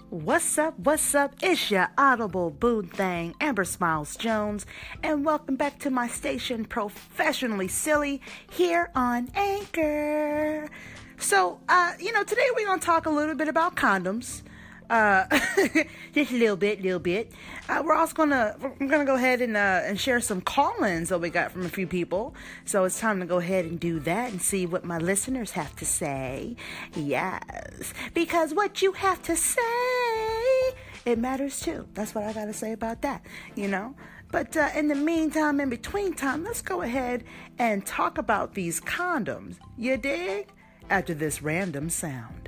What's up? What's up? It's your audible boo thing, Amber Smiles Jones, and welcome back to my station, Professionally Silly, here on Anchor. So, today we're gonna talk a little bit about condoms. Just a little bit. We're also gonna go ahead and share some call-ins that we got from a few people. So it's time to go ahead and do that and see what my listeners have to say. Yes, because what you have to say, it matters too. That's what I gotta say about that, But in the meantime, in between time, let's go ahead and talk about these condoms. You dig? After this random sound.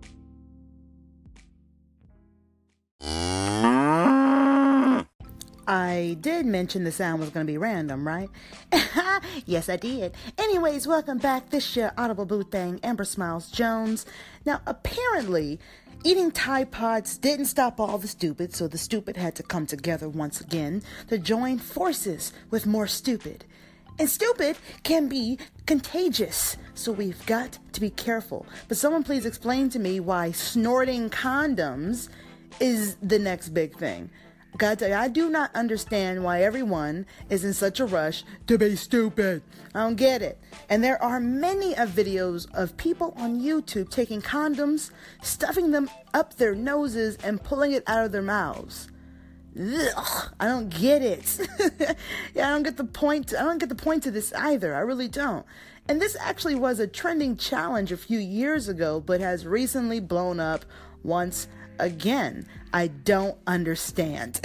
I did mention the sound was going to be random, right? Yes, I did. Anyways, welcome back. This your audible boo thing, Amber Smiles Jones. Now, apparently, eating Tide Pods didn't stop all the stupid, so the stupid had to come together once again to join forces with more stupid. And stupid can be contagious, so we've got to be careful. But someone please explain to me why snorting condoms is the next big thing. Gotta tell you, I do not understand why everyone is in such a rush to be stupid. I don't get it. And there are many videos of people on YouTube taking condoms, stuffing them up their noses, and pulling it out of their mouths. Ugh, I don't get it. Yeah, I don't get the point. I don't get the point to this either. I really don't. And this actually was a trending challenge a few years ago, but has recently blown up once again. I don't understand.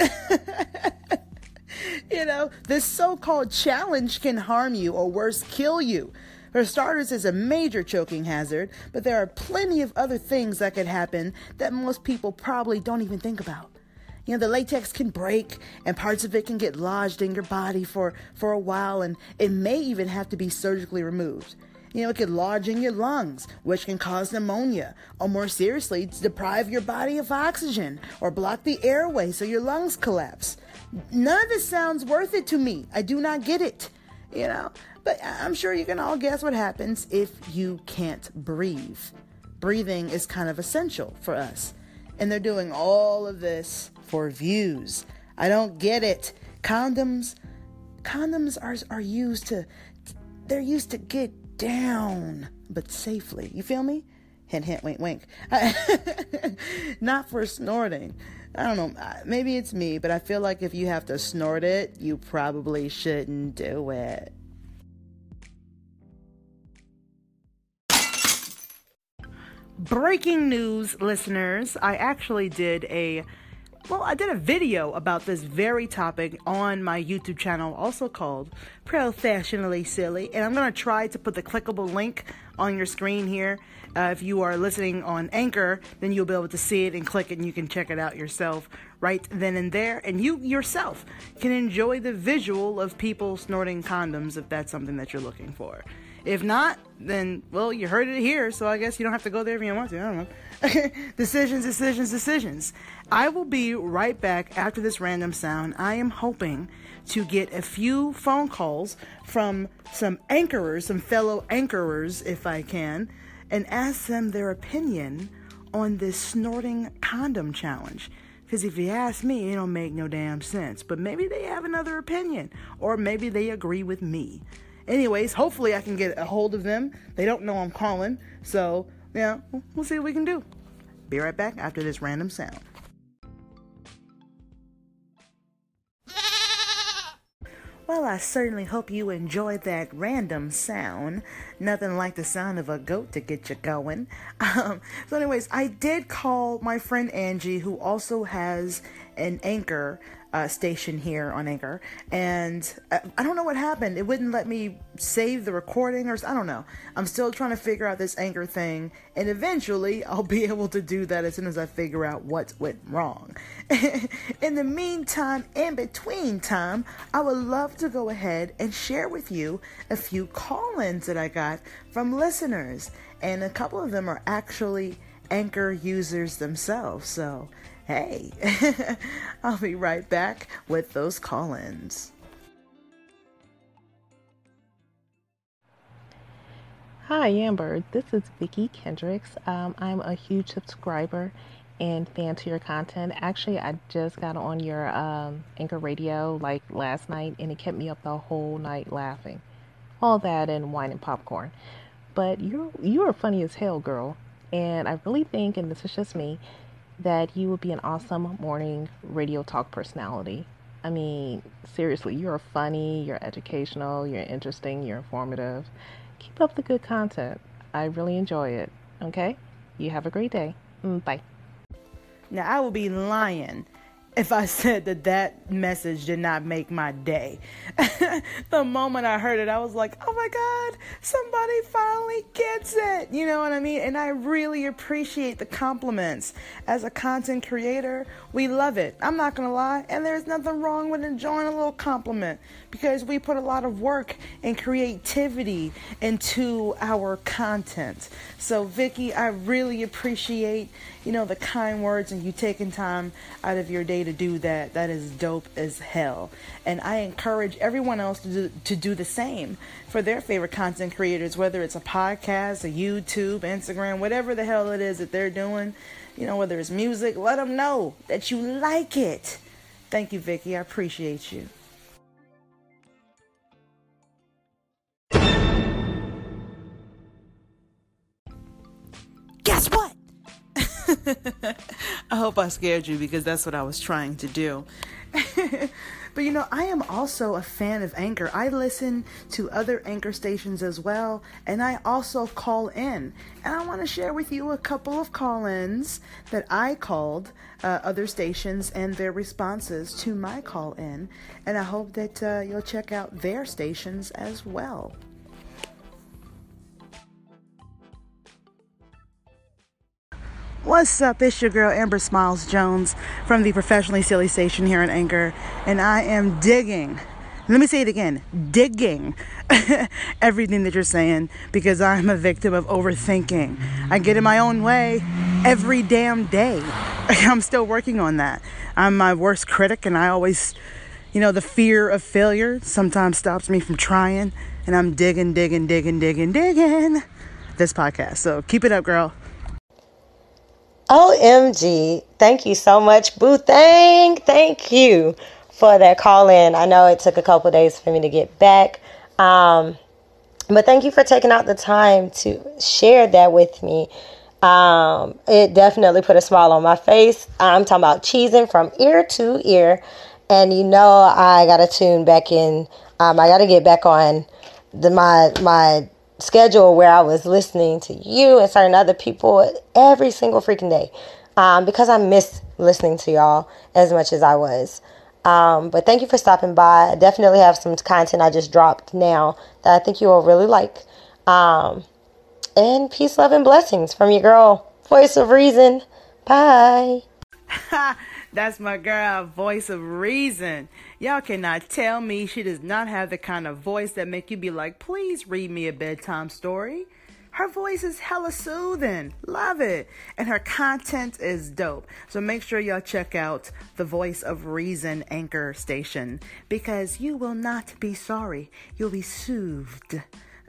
This so-called challenge can harm you or worse, kill you. For starters, it's a major choking hazard, but there are plenty of other things that could happen that most people probably don't even think about. The latex can break and parts of it can get lodged in your body for a while, and it may even have to be surgically removed. It could lodge in your lungs, which can cause pneumonia, or more seriously, deprive your body of oxygen or block the airway so your lungs collapse. None of this sounds worth it to me. I do not get it, But I'm sure you can all guess what happens if you can't breathe. Breathing is kind of essential for us. And they're doing all of this for views. I don't get it. Condoms are used to get down, but safely. You feel me? Hint, hint, wink, wink. Not for snorting. I don't know. Maybe it's me, but I feel like if you have to snort it, you probably shouldn't do it. Breaking news, listeners. I actually did a video about this very topic on my YouTube channel, also called Professionally Silly. And I'm going to try to put the clickable link on your screen here. If you are listening on Anchor, then you'll be able to see it and click it, and you can check it out yourself right then and there. And you yourself can enjoy the visual of people snorting condoms if that's something that you're looking for. If not, then, well, you heard it here, so I guess you don't have to go there if you don't want to. I don't know. Decisions. I will be right back after this random sound. I am hoping to get a few phone calls from some anchorers, some fellow anchorers, if I can, and ask them their opinion on this snorting condom challenge. Because if you ask me, it don't make no damn sense. But maybe they have another opinion, or maybe they agree with me. Anyways, hopefully I can get a hold of them. They don't know I'm calling. So, we'll see what we can do. Be right back after this random sound. Well, I certainly hope you enjoyed that random sound. Nothing like the sound of a goat to get you going. So anyways, I did call my friend Angie, who also has an Anchor station here on Anchor, and I don't know what happened. It wouldn't let me save the recording, or I don't know. I'm still trying to figure out this Anchor thing, and eventually I'll be able to do that as soon as I figure out what went wrong. In the meantime, in between time, I would love to go ahead and share with you a few call-ins that I got from listeners, and a couple of them are actually Anchor users themselves, so hey, I'll be right back with those call-ins. Hi, Amber. This is Vicki Kendricks. I'm a huge subscriber, and fan to your content. Actually, I just got on your Anchor Radio like last night, and it kept me up the whole night laughing. All that and wine and popcorn. But you are funny as hell, girl. And I really think, and this is just me, that you would be an awesome morning radio talk personality. I mean, seriously, you're funny, you're educational, you're interesting, you're informative. Keep up the good content. I really enjoy it. Okay? You have a great day. Bye. Now, I would be lying if I said that message did not make my day. The moment I heard it, I was like, oh my God, somebody finally gets it. You know what I mean? And I really appreciate the compliments. As a content creator, we love it. I'm not going to lie. And there's nothing wrong with enjoying a little compliment, because we put a lot of work and creativity into our content. So, Vicky, I really appreciate, the kind words and you taking time out of your day to do that. That is dope as hell. And I encourage everyone else to do the same for their favorite content creators, whether it's a podcast, a YouTube, Instagram, whatever the hell it is that they're doing, whether it's music, let them know that you like it. Thank you, Vicky. I appreciate you. Guess what? I hope I scared you, because that's what I was trying to do. But I am also a fan of Anchor. I listen to other Anchor stations as well, and I also call in. And I want to share with you a couple of call-ins that I called other stations and their responses to my call-in. And I hope that you'll check out their stations as well. What's up? It's your girl Amber Smiles Jones from the Professionally Silly Station here in Anchor, and I am digging, let me say it again, digging everything that you're saying, because I'm a victim of overthinking. I get in my own way every damn day. I'm still working on that. I'm my worst critic, and I always, the fear of failure sometimes stops me from trying, and I'm digging this podcast. So keep it up, girl. OMG. Thank you so much, Boo. Thank you for that call in. I know it took a couple days for me to get back. But thank you for taking out the time to share that with me. It definitely put a smile on my face. I'm talking about cheesing from ear to ear. And I got to tune back in. I got to get back on my schedule where I was listening to you and certain other people every single freaking day, because I miss listening to y'all as much as I was. But thank you for stopping by. I definitely have some content I just dropped now that I think you will really like. And peace, love, and blessings from your girl, Voice of Reason. Bye. That's my girl, Voice of Reason. Y'all cannot tell me she does not have the kind of voice that make you be like, please read me a bedtime story. Her voice is hella soothing. Love it. And her content is dope. So make sure y'all check out the Voice of Reason Anchor station, because you will not be sorry. You'll be soothed.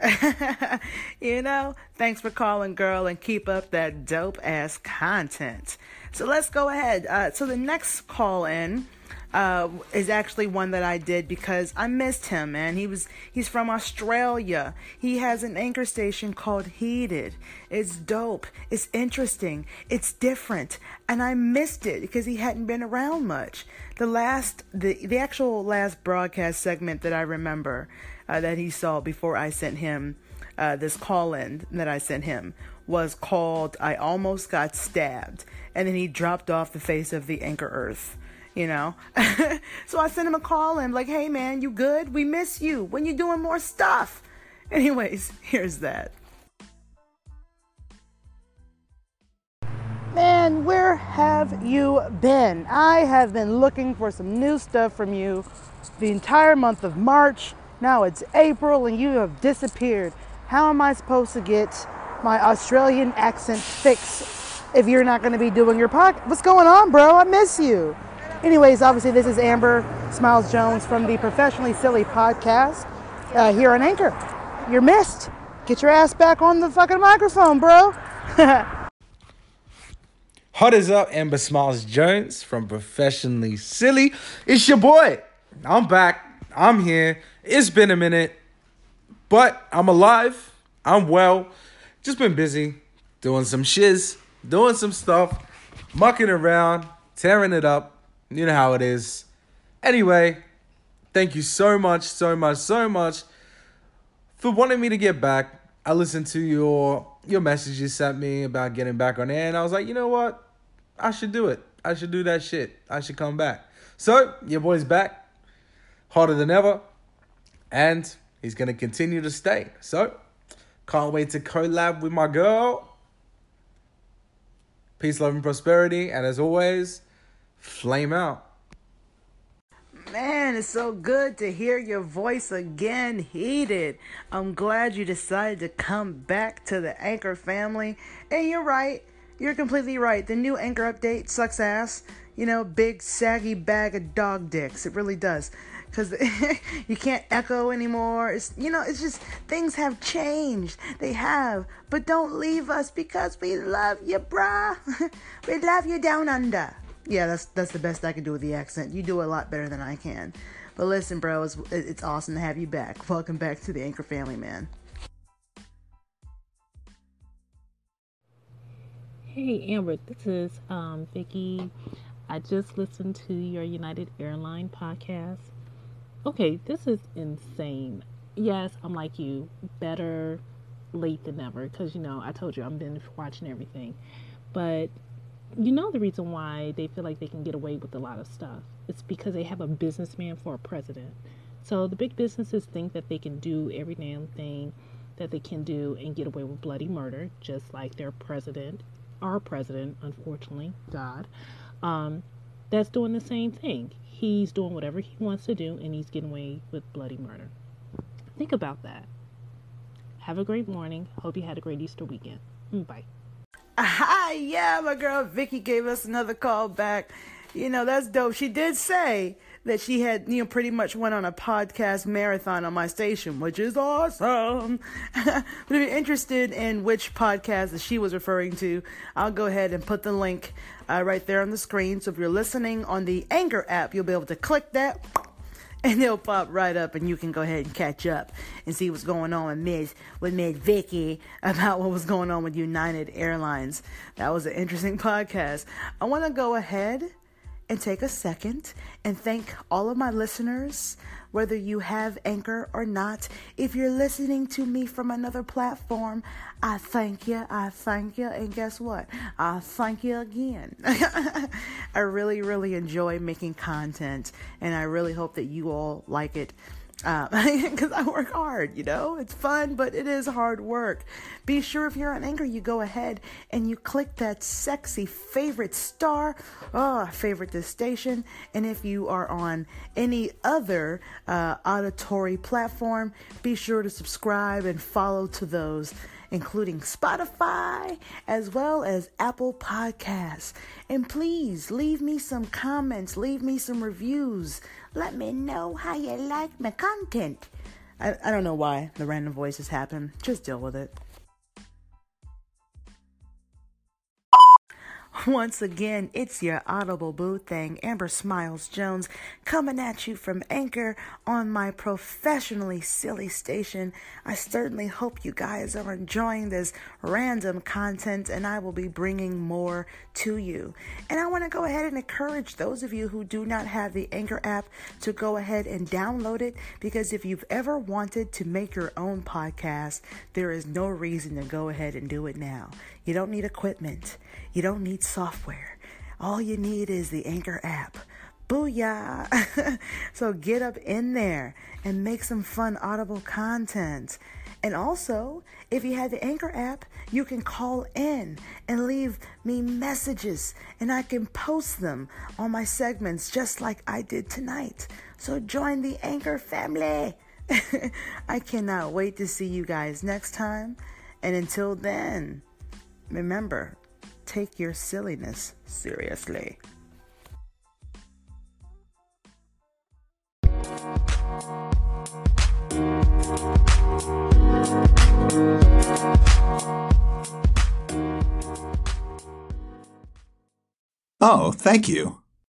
Thanks for calling, girl, and keep up that dope ass content. So let's go ahead. So the next call in is actually one that I did because I missed him, man. He's from Australia. He has an anchor station called Heated. It's dope. It's interesting. It's different. And I missed it because he hadn't been around much. The actual last broadcast segment that I remember that he saw before I sent him this call-in that I sent him was called I Almost Got Stabbed. And then he dropped off the face of the Anchor Earth. So I sent him a call and like, hey man, you good? We miss you. When you doing more stuff? Anyways, here's that. Man, where have you been? I have been looking for some new stuff from you the entire month of March. Now it's April and you have disappeared. How am I supposed to get my Australian accent fixed if you're not going to be doing your podcast? What's going on, bro? I miss you. Anyways, obviously this is Amber Smiles Jones from the Professionally Silly podcast here on Anchor. You're missed. Get your ass back on the fucking microphone, bro. Hot as up, Amber Smiles Jones from Professionally Silly. It's your boy. I'm back. I'm here. It's been a minute, but I'm alive. I'm well. Just been busy doing some shiz, doing some stuff, mucking around, tearing it up. You know how it is. Anyway, thank you so much for wanting me to get back. I listened to your message you sent me about getting back on air, and I was like, you know what? I should do it. I should do that shit. I should come back. So, your boy's back, harder than ever, and he's going to continue to stay. So, can't wait to collab with my girl. Peace, love, and prosperity, and as always, flame out. Man, it's so good to hear your voice again, Heated. I'm glad you decided to come back to the Anchor family. And you're right. You're completely right. The new Anchor update sucks ass. You know, big saggy bag of dog dicks. It really does. Because you can't echo anymore. It's just things have changed. They have. But don't leave us because we love you, brah. We love you down under. Yeah, that's the best I can do with the accent. You do a lot better than I can. But listen, bro, it's awesome to have you back. Welcome back to the Anchor family, man. Hey Amber, this is Vicky. I just listened to your United Airlines podcast. Okay, this is insane. Yes, I'm like you. Better late than never. Because, I told you I've been watching everything. But the reason why they feel like they can get away with a lot of stuff. It's because they have a businessman for a president. So the big businesses think that they can do every damn thing that they can do and get away with bloody murder, just like their president, our president, unfortunately, God, that's doing the same thing. He's doing whatever he wants to do, and he's getting away with bloody murder. Think about that. Have a great morning. Hope you had a great Easter weekend. Bye. Yeah, my girl Vicky gave us another call back. That's dope. She did say that she had, pretty much went on a podcast marathon on my station, which is awesome. But if you're interested in which podcast that she was referring to, I'll go ahead and put the link right there on the screen. So if you're listening on the Anchor app, you'll be able to click that, and it'll pop right up, and you can go ahead and catch up and see what's going on with Miss Vicky about what was going on with United Airlines. That was an interesting podcast. I want to go ahead and take a second and thank all of my listeners, whether you have Anchor or not. If you're listening to me from another platform, I thank you, and guess what? I thank you again. I really, really enjoy making content, and I really hope that you all like it. Because I work hard, it's fun, but it is hard work. Be sure if you're on Anchor, you go ahead and you click that sexy favorite star. I favorite this station. And if you are on any other auditory platform, be sure to subscribe and follow to those, including Spotify as well as Apple Podcasts. And please leave me some comments, leave me some reviews. Let me know how you like my content. I don't know why the random voices happen. Just deal with it. Once again, it's your audible boo thing, Amber Smiles Jones, coming at you from Anchor on my Professionally Silly station. I certainly hope you guys are enjoying this random content, and I will be bringing more to you. And I want to go ahead and encourage those of you who do not have the Anchor app to go ahead and download it, because if you've ever wanted to make your own podcast, there is no reason to go ahead and do it now. You don't need equipment. You don't need software. All you need is the Anchor app. Booyah! So get up in there and make some fun audible content. And also, if you have the Anchor app, you can call in and leave me messages, and I can post them on my segments just like I did tonight. So join the Anchor family. I cannot wait to see you guys next time. And until then, remember, take your silliness seriously. Oh, thank you.